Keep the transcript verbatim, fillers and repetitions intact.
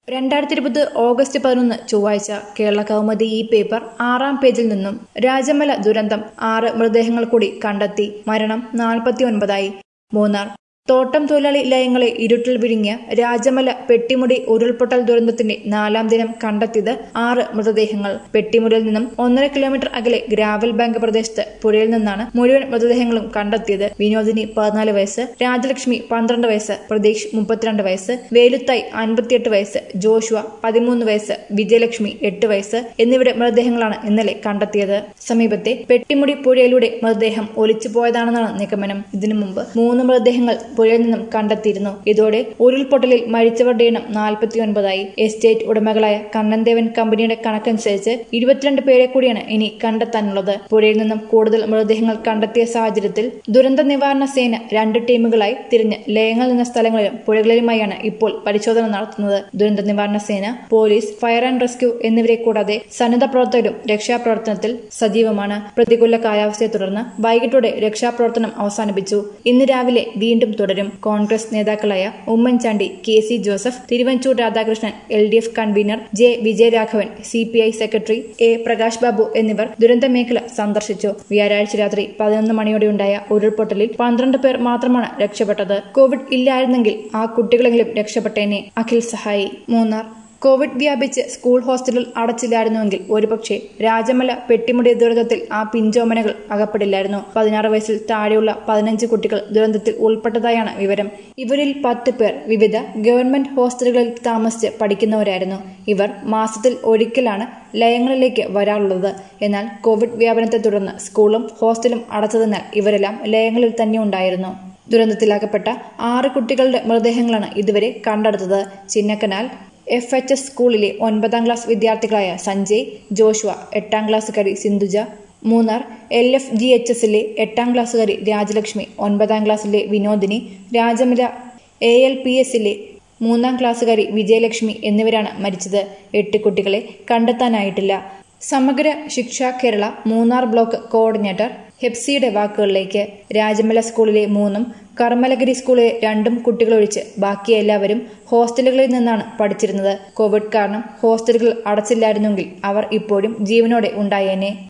രണ്ടായിരത്തി ഇരുപത് ഓഗസ്റ്റ് പതിനൊന്ന് ചൊവ്വാഴ്ച കേരള കൗമുദി ഈ പേപ്പർ ആറാം പേജിൽ നിന്നും രാജമല ദുരന്തം ആറ് മൃതദേഹങ്ങൾ കൂടി കണ്ടെത്തി. മരണം നാൽപ്പത്തി ഒൻപതായി. മൂന്നാർ തോട്ടം തൊഴിലാളി ലയങ്ങളെ ഇരുട്ടിൽ വിഴുങ്ങിയ രാജമല പെട്ടിമുടി ഉരുൾപൊട്ടൽ ദുരന്തത്തിന്റെ നാലാം ദിനം കണ്ടെത്തിയത് ആറ് മൃതദേഹങ്ങൾ. പെട്ടിമുടിയിൽ നിന്നും ഒന്നര കിലോമീറ്റർ അകലെ ഗ്രാവൽ ബാങ്ക് പ്രദേശത്ത് പുഴയിൽ നിന്നാണ് മുഴുവൻ മൃതദേഹങ്ങളും കണ്ടെത്തിയത്. വിനോദിനി പതിനാല് വയസ്സ്, രാജലക്ഷ്മി പന്ത്രണ്ട് വയസ്സ്, പ്രതീഷ് മുപ്പത്തിരണ്ട് വയസ്സ്, വേലുത്തായി അൻപത്തിയെട്ട് വയസ്സ്, ജോഷുവ പതിമൂന്ന് വയസ്സ്, വിജയലക്ഷ്മി എട്ട് വയസ്സ് എന്നിവരുടെ മൃതദേഹങ്ങളാണ് ഇന്നലെ കണ്ടെത്തിയത്. സമീപത്തെ പെട്ടിമുടി പുഴയിലൂടെ മൃതദേഹം ഒലിച്ചു പോയതാണെന്നാണ് നിഗമനം. ഇതിനു മുമ്പ് മൂന്ന് മൃതദേഹങ്ങൾ പുഴയിൽ നിന്നും കണ്ടെത്തിയിരുന്നു. ഇതോടെ ഉരുൾപൊട്ടലിൽ മരിച്ചവരുടെ എണ്ണം നാൽപ്പത്തി ഒൻപതായി. എസ്റ്റേറ്റ് ഉടമകളായ കണ്ണൻദേവൻ കമ്പനിയുടെ കണക്കനുസരിച്ച് ഇരുപത്തിരണ്ട് പേരെ കൂടിയാണ് ഇനി കണ്ടെത്താനുള്ളത്. പുഴയിൽ നിന്നും കൂടുതൽ മൃതദേഹങ്ങൾ കണ്ടെത്തിയ സാഹചര്യത്തിൽ ദുരന്ത നിവാരണ സേന രണ്ട് ടീമുകളായി തിരിഞ്ഞ് ലയങ്ങൾ നിന്ന സ്ഥലങ്ങളിലും പുഴകളിലുമായാണ് ഇപ്പോൾ പരിശോധന നടത്തുന്നത്. ദുരന്ത നിവാരണ സേന, പോലീസ്, ഫയർ ആൻഡ് റെസ്ക്യൂ എന്നിവരെ കൂടാതെ സന്നദ്ധ പ്രവർത്തകരും രക്ഷാപ്രവർത്തനത്തിൽ സജീവമാണ്. പ്രതികൂല കാലാവസ്ഥയെ തുടർന്ന് വൈകിട്ടോടെ രക്ഷാപ്രവർത്തനം അവസാനിപ്പിച്ചു. ഇന്ന് രാവിലെ വീണ്ടും തുടരും. കോൺഗ്രസ് നേതാക്കളായ Oommen Chandy, K C Joseph, Thiruvanchoor Radhakrishnan, L D F convener J Vijayaraghavan, C P I secretary A Prakash Babu എന്നിവർ ദുരന്ത മേഖല സന്ദർശിച്ചു. വ്യാഴാഴ്ച രാത്രി പതിനൊന്ന് മണിയോടെയുണ്ടായ ഉരുൾപൊട്ടലിൽ പന്ത്രണ്ട് പേർ മാത്രമാണ് രക്ഷപ്പെട്ടത്. കോവിഡ് ഇല്ലായിരുന്നെങ്കിൽ ആ കുട്ടികളെങ്കിലും രക്ഷപ്പെട്ടേനെ. അഖിൽ സഹായി. മൂന്നാർ കോവിഡ് വ്യാപിച്ച് സ്കൂൾ ഹോസ്റ്റലുകൾ അടച്ചില്ലായിരുന്നുവെങ്കിൽ ഒരുപക്ഷെ രാജമല പെട്ടിമുടി ദുരന്തത്തിൽ ആ പിഞ്ചോമനകൾ അകപ്പെടില്ലായിരുന്നു. പതിനാറ് വയസ്സിൽ താഴെയുള്ള പതിനഞ്ച് കുട്ടികൾ ദുരന്തത്തിൽ ഉൾപ്പെട്ടതായാണ് വിവരം. ഇവരിൽ പത്ത് പേർ വിവിധ ഗവൺമെന്റ് ഹോസ്റ്റലുകളിൽ താമസിച്ച് പഠിക്കുന്നവരായിരുന്നു. ഇവർ മാസത്തിൽ ഒരിക്കലാണ് ലയങ്ങളിലേക്ക് വരാറുള്ളത്. എന്നാൽ കോവിഡ് വ്യാപനത്തെ തുടർന്ന് സ്കൂളും ഹോസ്റ്റലും അടച്ചതിനാൽ ഇവരെല്ലാം ലയങ്ങളിൽ തന്നെ ഉണ്ടായിരുന്നു. ദുരന്തത്തിലാകപ്പെട്ട ആറ് കുട്ടികളുടെ മൃതദേഹങ്ങളാണ് ഇതുവരെ കണ്ടെടുത്തത്. ചിന്നക്കനാൽ എഫ് എച്ച് എസ് സ്കൂളിലെ ഒൻപതാം ക്ലാസ് വിദ്യാർത്ഥികളായ സഞ്ജയ്, ജോഷുവ, എട്ടാം ക്ലാസ്സുകാരി Sindhuja, Munnar L F G H എസിലെ എട്ടാം ക്ലാസ്സുകാരി രാജലക്ഷ്മി, ഒൻപതാം ക്ലാസ്സിലെ Vinodini, Rajamala A L P എസിലെ മൂന്നാം ക്ലാസ്സുകാരി വിജയലക്ഷ്മി എന്നിവരാണ് മരിച്ചത്. എട്ട് കുട്ടികളെ കണ്ടെത്താനായിട്ടില്ല. സമഗ്ര ശിക്ഷ കേരള മൂന്നാർ ബ്ലോക്ക് കോർഡിനേറ്റർ ഹെപ്സിയുടെ വാക്കുകളിലേക്ക്. രാജമല സ്കൂളിലെ മൂന്നും കർമ്മലഗിരി സ്കൂളിലെ രണ്ടും കുട്ടികളൊഴിച്ച് ബാക്കി എല്ലാവരും ഹോസ്റ്റലുകളിൽ നിന്നാണ് പഠിച്ചിരുന്നത്. കോവിഡ് കാരണം ഹോസ്റ്റലുകൾ അടച്ചില്ലായിരുന്നെങ്കിൽ അവർ ഇപ്പോഴും ജീവനോടെ ഉണ്ടായേനെ.